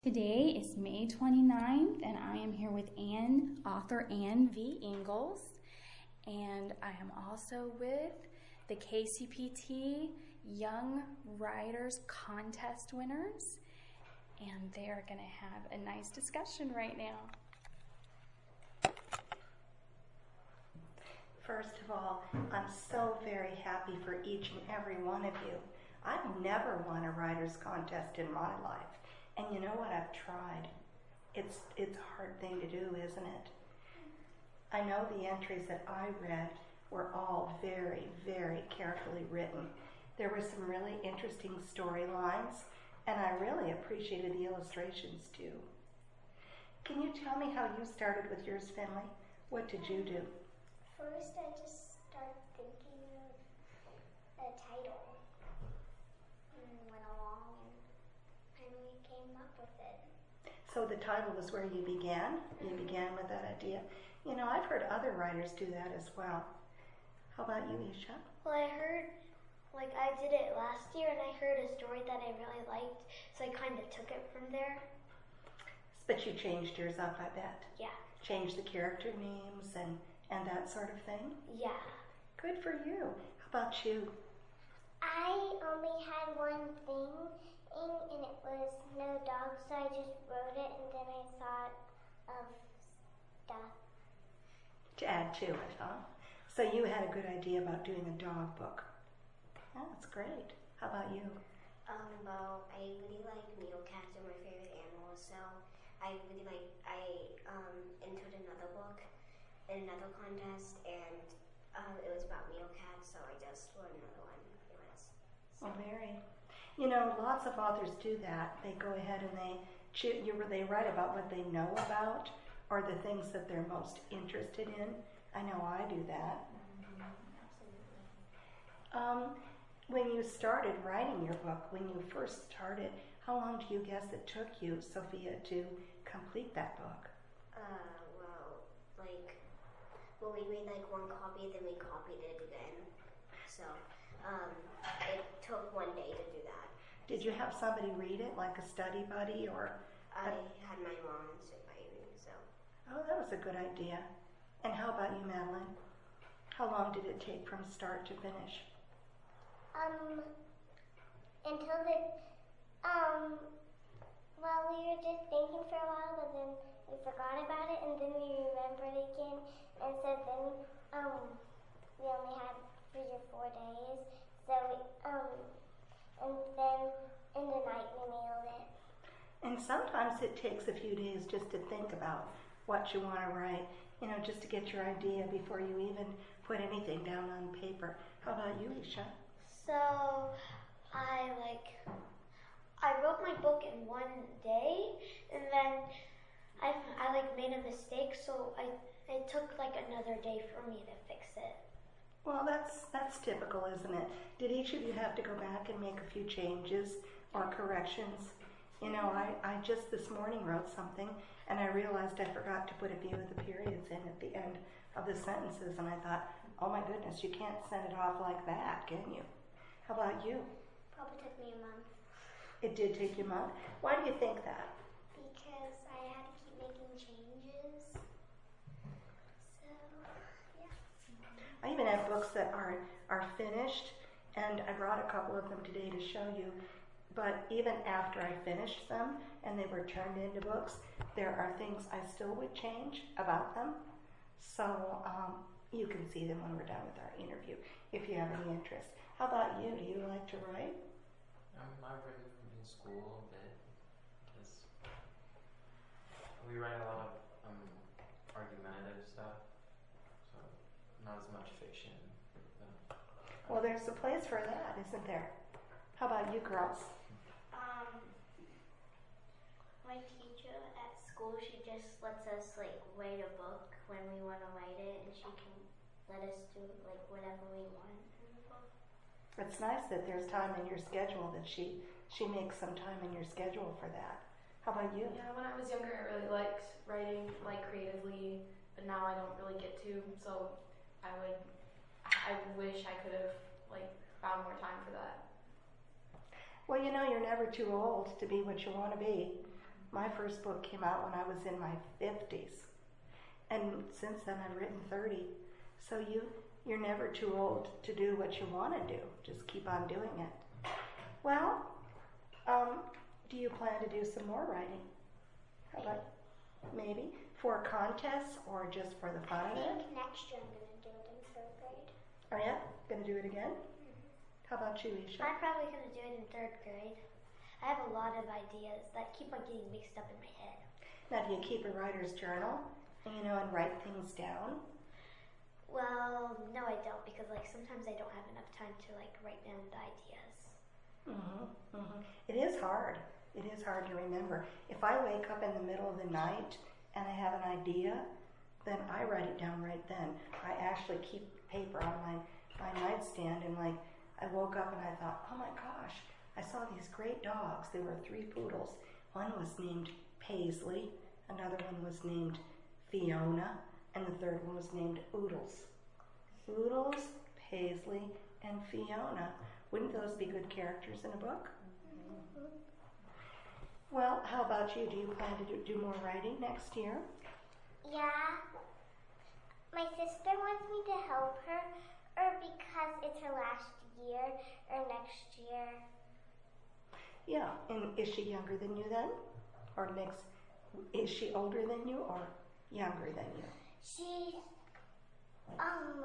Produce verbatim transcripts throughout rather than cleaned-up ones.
Today is May twenty-ninth, and I am here with Ann, author Ann V. Ingalls, and I am also with the K C P T Young Writers Contest winners, and they are going to have a nice discussion right now. First of all, I'm so very happy for each and every one of you. I've never won a writer's contest in my life. And you know what? I've tried. It's it's a hard thing to do, isn't it? I know the entries that I read were all very, very carefully written. There were some really interesting storylines, and I really appreciated the illustrations too. Can you tell me how you started with yours, Finley? What did you do? First, I just started thinking of a title and went along and finally came up with it. So the title was where you began? You began with that idea? You know, I've heard other writers do that as well. How about you, Isha? Well, I heard, like, I did it last year and I heard a story that I really liked, so I kind of took it from there. But you changed yours up, I bet. Yeah. Changed the character names and, and that sort of thing? Yeah. Good for you. How about you? I only had one thing, and it was no dog, so I just wrote it, and then I thought of stuff. To add to it, huh? So you had a good idea about doing a dog book. Oh, that's great. How about you? Um, well, I really like meerkats, are my favorite animals, so I really like, I um, entered another book in another contest, and um, it was about meerkats, so I just wrote another one. It was, so. Oh, very. You know, lots of authors do that. They go ahead and they choose, you, they write about what they know about or the things that they're most interested in. I know I do that. Mm-hmm. Absolutely. Um, when you started writing your book, when you first started, how long do you guess it took you, Sophia, to complete that book? Uh, well, like, well, we made like one copy, then we copied it again. So, um, it took one day to do that. Did you have somebody read it, like a study buddy, or? I had my mom sit by me, so. Oh, that was a good idea. And how about you, Madeline? How long did it take from start to finish? Um, until the, um, well, we were just thinking for a while, but then we forgot about it, and then we remembered again, and so then, um, we only had three or four days, so we, um, and then in the night we mailed it. And sometimes it takes a few days just to think about what you want to write, you know, just to get your idea before you even put anything down on paper. How about you, Isha? So, I like, I wrote my book in one day, and then I, I like made a mistake, so I, it took like another day for me to fix it. Well, that's that's typical, isn't it? Did each of you have to go back and make a few changes or corrections? You know, I, I just this morning wrote something, and I realized I forgot to put a few of the periods in at the end of the sentences, and I thought, oh my goodness, you can't send it off like that, can you? How about you? Probably took me a month. It did take you a month. Why do you think that? Because I had to keep making changes. So, yeah. I even have books that are, are finished, and I brought a couple of them today to show you. But even after I finished them and they were turned into books, there are things I still would change about them. So um, you can see them when we're done with our interview if you have any interest. How about you? Do you like to write? Um, I've written in school a bit because we write a lot of um, argumentative stuff, so not as much fiction. But, Well, there's a place for that, isn't there? How about you girls? Um, my teacher at school, she just lets us like write a book when we want to write it, and she can let us do like whatever we want in the book. It's nice that there's time in your schedule that she she makes some time in your schedule for that. How about you? Yeah, when I was younger, I really liked writing, like creatively, but now I don't really get to. So I would, I wish I could have like found more time for that. Well, you know, you're never too old to be what you want to be. My first book came out when I was in my fifties. And since then I've written thirty. So you, you're never too old to do what you want to do. Just keep on doing it. Well, um, do you plan to do some more writing? How about maybe for contests or just for the fun I of it? think next year I'm going to do it in third grade. Are you going to do it again? How about you, Isha? I'm probably going to do it in third grade. I have a lot of ideas that keep on getting mixed up in my head. Now, do you keep a writer's journal, you know, and write things down? Well, no, I don't, because like sometimes I don't have enough time to like write down the ideas. Mm-hmm, mm-hmm. It is hard. It is hard to remember. If I wake up in the middle of the night and I have an idea, then I write it down right then. I actually keep paper on my, my nightstand, and like I woke up and I thought, oh my gosh, I saw these great dogs. There were three poodles. One was named Paisley, another one was named Fiona, and the third one was named Oodles. Oodles, Paisley, and Fiona. Wouldn't those be good characters in a book? Mm-hmm. Well, how about you? Do you plan to do, do more writing next year? Yeah. My sister wants me to help her, or because it's her last year, or next year. Yeah, and is she younger than you then? Or next, is she older than you or younger than you? She's, um,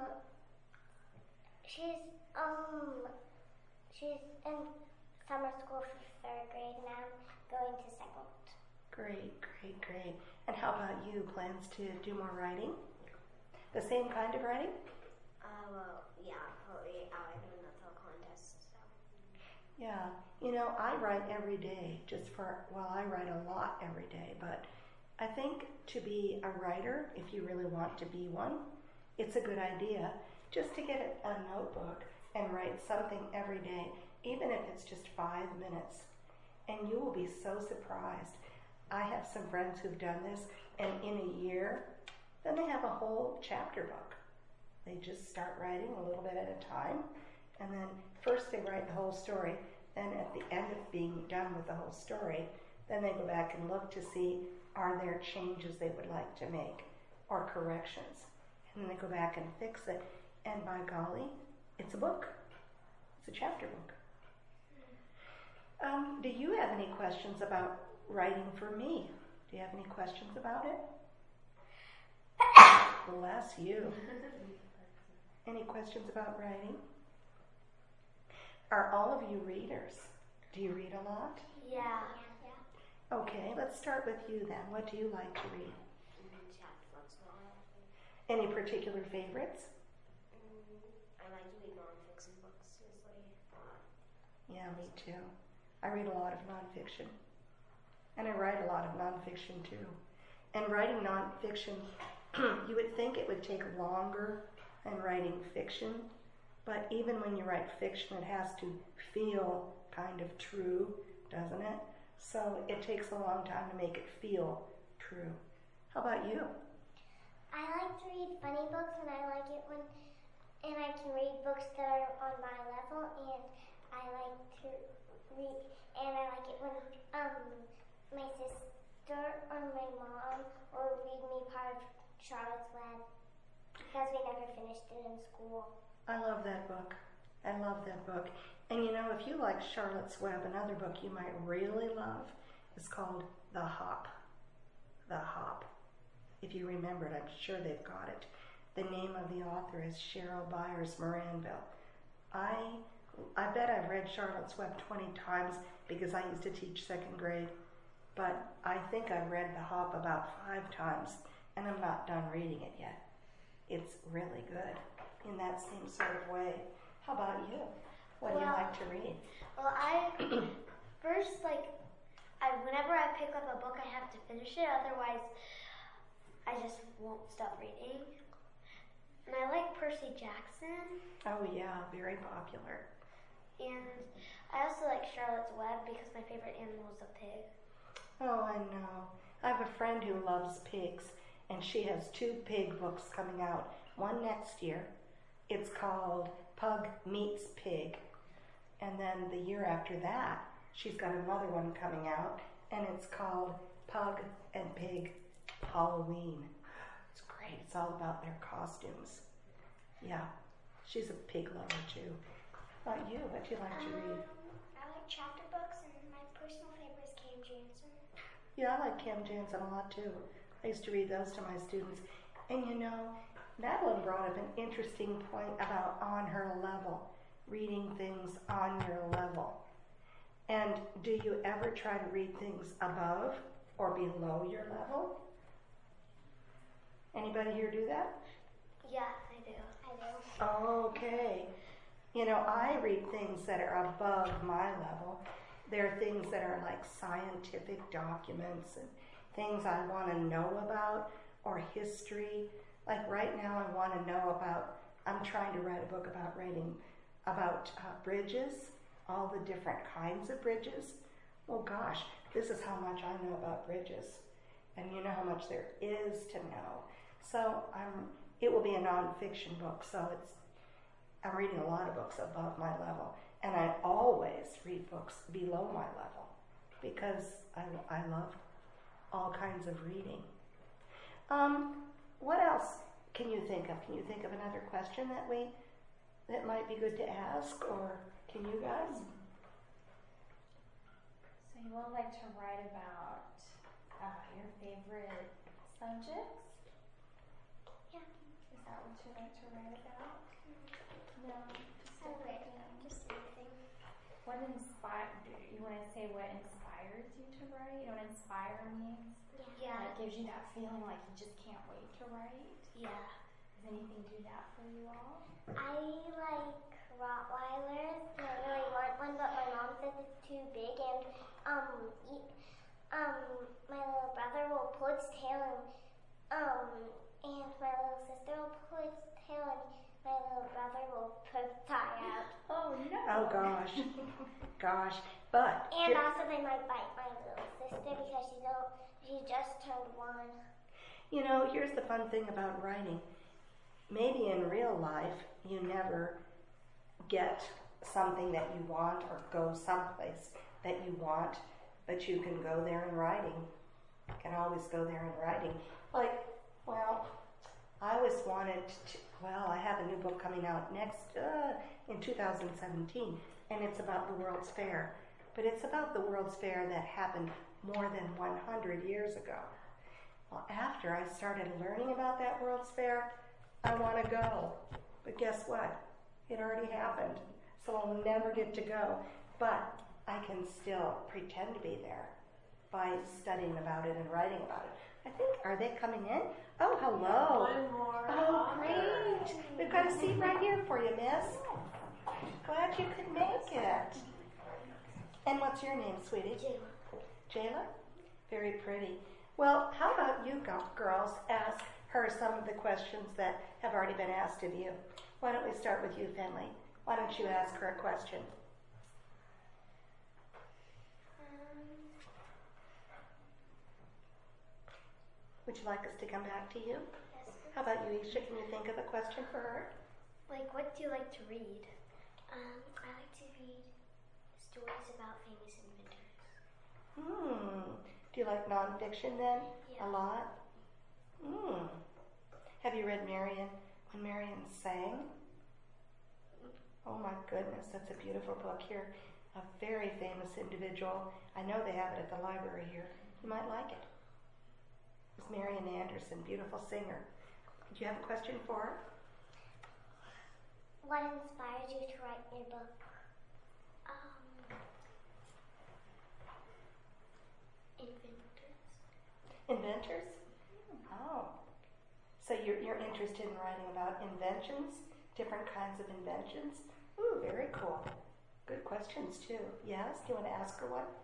she's, um, she's in summer school for third grade now, going to second. Great, great, great. And how about you? Plans to do more writing? The same kind of writing? Uh, well, yeah, probably I'll do another contest. So. Yeah, you know, I write every day, just for, well, I write a lot every day, but I think to be a writer, if you really want to be one, it's a good idea just to get a, a notebook and write something every day, even if it's just five minutes. And you will be so surprised. I have some friends who've done this, and in a year, then they have a whole chapter book. They just start writing a little bit at a time, and then first they write the whole story, then at the end of being done with the whole story, then they go back and look to see, are there changes they would like to make, or corrections. And then they go back and fix it, and by golly, it's a book. It's a chapter book. Um, do you have any questions about writing for me? Do you have any questions about it? Bless you. Any questions about writing? Are all of you readers? Do you read a lot? Yeah. Okay, let's start with you then. What do you like to read? Mm-hmm. Any particular favorites? Mm, I like to read nonfiction books usually. Yeah, me too. I read a lot of nonfiction. And I write a lot of nonfiction too. And writing nonfiction, you would think it would take longer than writing fiction, but even when you write fiction, it has to feel kind of true, doesn't it? So it takes a long time to make it feel true. How about you? I like to read funny books, and I like it when, and I can read books that are on my level, and I like to read, and I like it when um my sister or my mom will read me part of Charlotte's Web, because we never finished it in school. I love that book. I love that book. And you know, if you like Charlotte's Web, another book you might really love is called The Hop. The Hop. If you remember it, I'm sure they've got it. The name of the author is Cheryl Byers Moranville. I I bet I've read Charlotte's Web twenty times because I used to teach second grade. But I think I've read The Hop about five times, and I'm not done reading it yet. It's really good in that same sort of way. How about you? What do you Well, like to read? Well, I first like I whenever I pick up a book, I have to finish it. Otherwise, I just won't stop reading. And I like Percy Jackson, Oh yeah, very popular. and I also like Charlotte's Web because my favorite animal is a pig. Oh, I know. I have a friend who loves pigs, and she has two pig books coming out. One next year. It's called Pug Meets Pig. And then the year after that, she's got another one coming out, and it's called Pug and Pig Halloween. It's great. It's all about their costumes. Yeah, she's a pig lover too. How about you? What do you like to read? I like chapter books, and my personal favorite is Cam Jansen. Yeah, I like Cam Jansen a lot too. I used to read those to my students. And you know, Madeline brought up an interesting point about on her level, reading things on your level. And do you ever try to read things above or below your level? Anybody here do that? Yeah, I do. I do. Okay. You know, I read things that are above my level. There are things that are like scientific documents and things I want to know about, or history. Like right now I want to know about, I'm trying to write a book about writing, about uh, bridges, all the different kinds of bridges. Well gosh, this is how much I know about bridges. And you know how much there is to know. So I'm, it will be a nonfiction book, so it's, I'm reading a lot of books above my level. And I always read books below my level because I, I love all kinds of reading. Um, what else can you think of? Can you think of another question that we that might be good to ask, or can you guys? So you all like to write about uh, your favorite subjects? Yeah. Is that what you like to write about? No. Just I like different things. just anything. What inspire? You want to say what inspires you to write? You know what inspire means? Yeah. That gives you that feeling like you just can't wait to write. Yeah. Does anything do that for you all? I like Rottweilers. And I really want one, but my mom says it's too big, and um, e- um, my little brother will pull its tail, and um, and my little sister will pull its tail, and my little brother will put its eye out. Oh no! Oh gosh, gosh. But And here- also, they might bite my little sister because she don't. She just turned one. you know, here's the fun thing about writing. Maybe in real life you never get something that you want or go someplace that you want, but you can go there in writing. You can always go there in writing. Like, well, I always wanted to, well, I have a new book coming out next, uh, in two thousand seventeen, and it's about the World's Fair. But it's about the World's Fair that happened more than one hundred years ago. Well, after I started learning about that World's Fair, I want to go. But guess what? It already happened. So I'll never get to go. But I can still pretend to be there by studying about it and writing about it. I think, are they coming in? Oh, hello. One more. Oh, great. We've got a seat right here for you, miss. Glad you could make it. And what's your name, sweetie? Jayla. Jayla? Very pretty. Well, how about you go- girls ask her some of the questions that have already been asked of you. Why don't we start with you, Finley? Why don't you ask her a question? Um, Would you like us to come back to you? yes. How about you, Isha? Can you think of a question for her? Like, what do you like to read? Um, I like to read stories about famous inventors. Hmm. Do you like nonfiction then? Yeah. A lot? Hmm. Have you read Marion, When Marion Sang? Oh my goodness, that's a beautiful book here. A very famous individual. I know they have it at the library here. You might like it. It's Marian Anderson, beautiful singer. Do you have a question for her? What inspires you to write your book? Um, Inventors. Inventors? Oh. So you're, you're interested in writing about inventions? Different kinds of inventions? Ooh, very cool. Good questions too. Yes? Do you want to ask her one?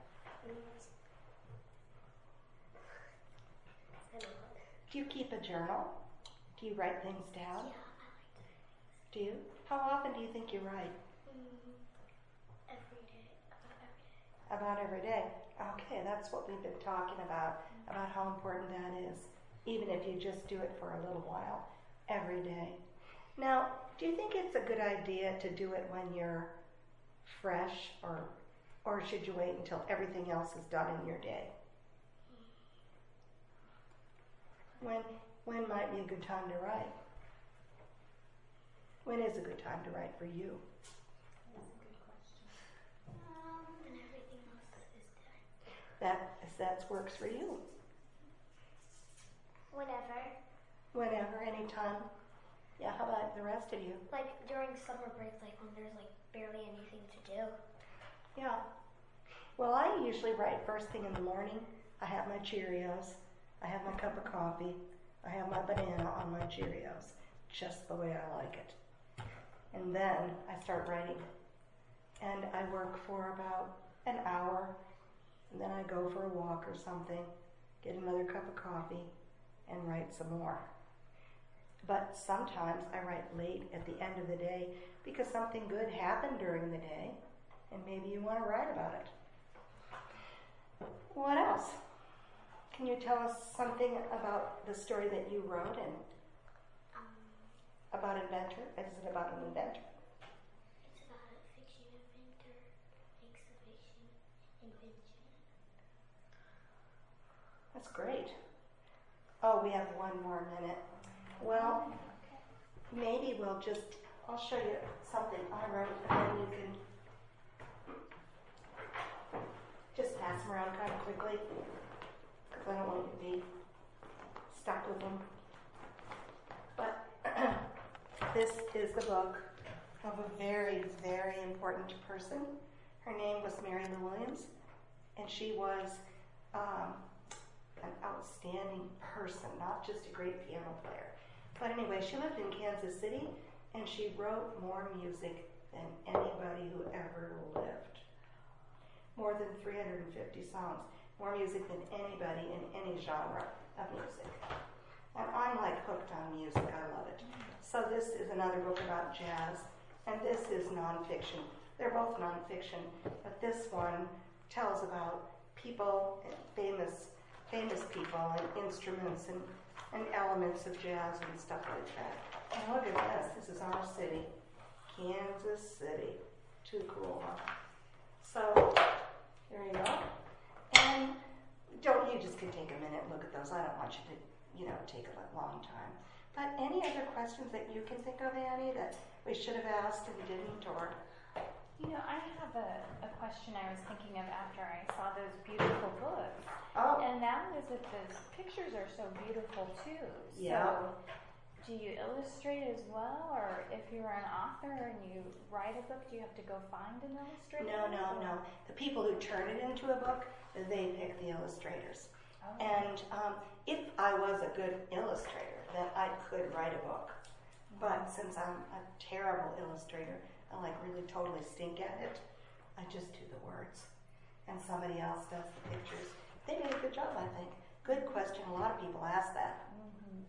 Do you keep a journal? Do you write things down? Yeah, I like to read Do you? How often do you think you write? mm, every day. About every day. About every day. Okay, that's what we've been talking about, about how important that is, even if you just do it for a little while, every day. Now, do you think it's a good idea to do it when you're fresh, or or should you wait until everything else is done in your day? When when might be a good time to write? When is a good time to write for you? Um, and everything else is done. That if that works for you. Whenever. Whenever, anytime. Yeah, how about the rest of you? Like during summer break, like when there's like barely anything to do. Yeah. Well, I usually write first thing in the morning. I have my Cheerios. I have my cup of coffee. I have my banana on my Cheerios, just the way I like it. And then I start writing. And I work for about an hour. And then I go for a walk or something, get another cup of coffee, and write some more. But sometimes I write late at the end of the day because something good happened during the day, and maybe you want to write about it. What else? Can you tell us something about the story that you wrote and Um, about inventor? Is it about an inventor? it's about a fiction inventor makes a fiction invention. That's great. Oh, we have one more minute. Well, maybe we'll just, I'll show you something I wrote, and then you can just pass them around kind of quickly, because I don't want you to be stuck with them. But this is the book of a very, very important person. Her name was Mary Lou Williams, and she was um, an outstanding person, not just a great piano player. But anyway, she lived in Kansas City, and she wrote more music than anybody who ever lived. More than three hundred fifty songs, more music than anybody in any genre of music. And I'm like hooked on music, I love it. So this is another book about jazz, and this is nonfiction. They're both nonfiction, but this one tells about people, famous famous people and instruments and, and elements of jazz and stuff like that. And look at this, this is our city, Kansas City. Too cool, huh? So, there you go. And don't, you just can take a minute and look at those. I don't want you to, you know, take a long time. But any other questions that you can think of, Annie, that we should have asked and didn't, or? You know, I have a, a question I was thinking of after I saw those beautiful books. Oh, And that is that those pictures are so beautiful too. Yeah. So do you illustrate as well? Or if you're an author and you write a book, do you have to go find an illustrator? no, no, no. The people who turn it into a book, they pick the illustrators. Oh. And um, if I was a good illustrator, then I could write a book. But since I'm a terrible illustrator, I like really totally stink at it, I just do the words. And somebody else does the pictures. They did a good job, I think. Good question. A lot of people ask that. Mm-hmm.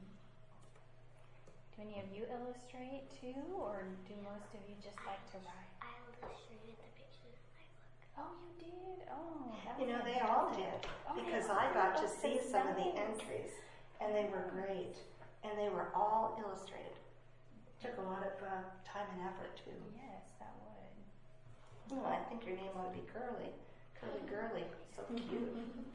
Do any of you illustrate too, or do most of you just like to write? I illustrated the pictures in my book. Oh, you did? Oh, that's You know, they all did. Oh, Because they I all got did. to Oh, see that's some of the nice. entries, and they were great. And they were all illustrated. Took a lot of uh, time and effort, too. Yes, that would. Oh, I think your name ought to be Curly. Curly Girly. So cute.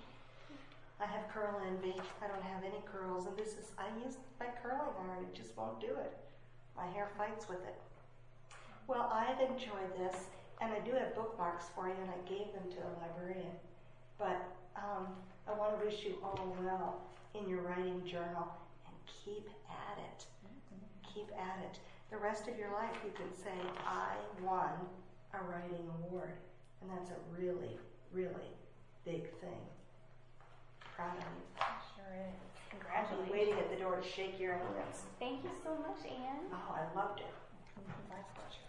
I have curl envy. I don't have any curls, and this is, I use my curling iron. It just won't do it. My hair fights with it. Well, I've enjoyed this, and I do have bookmarks for you, and I gave them to the librarian. But um, I want to wish you all well in your writing journal, and keep at it. Keep at it. The rest of your life, you can say, I won a writing award, and that's a really, really big thing. Proud of you. Sure is. I'll be Congratulations. waiting at the door to shake your hands. Thank you so much, Anne. Oh, I loved it. My pleasure.